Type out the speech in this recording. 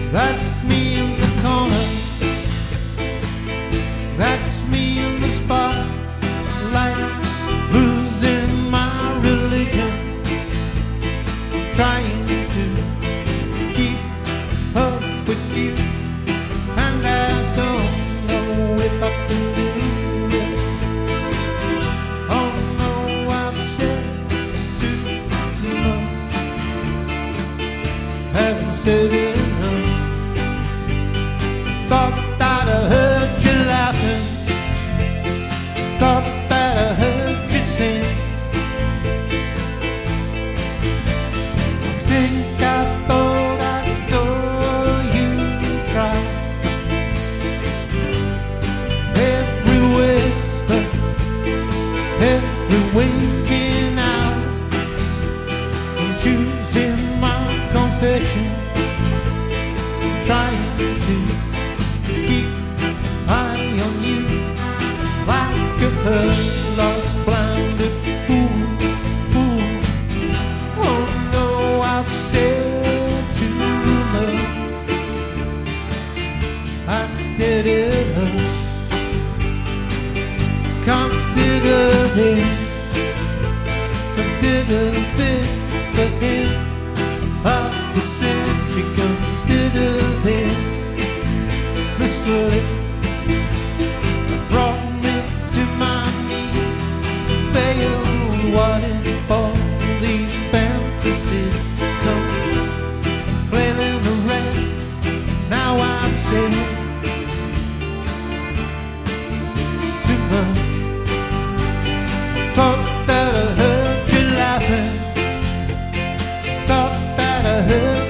That's me in the corner. That's me in the spotlight, losing my religion, trying to keep up with you, and I don't know if I can do it. Oh no, I've said too much, haven't said enough. Thought that I heard you laughing, thought that I heard you sing. I think I thought I saw you try. Every whisper, every winking out, I'm choosing my confession, trying to keep eye on you like a lost blinded fool. Oh no, I've said too much. I said enough. Consider this the end of the century. Consider this. This brought me to my knees, failed. What if all these fantasies come flailing around? Now I've said too much. Thought that I heard you laughing, thought that I heard